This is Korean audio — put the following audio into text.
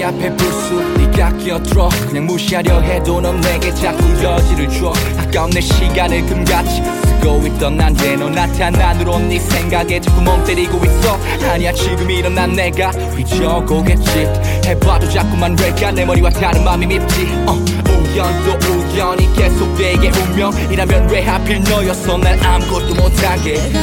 네 앞에 불쑥 네가 끼어들어 그냥 무시하려 해도 넌 내게 자꾸 여지를 줘 아까운 내 시간을 금같이 쓰고 있던 난데 너 나타난 후로 네 생각에 자꾸 멍 때리고 있어 아니야 지금 일어난 내가 휘저고겠지 해봐도 자꾸만 왜가 내 머리와 다른 맘이 밉지 우연도 우연이 계속되게 운명이라면 왜 하필 너였어 날 아무것도 못하게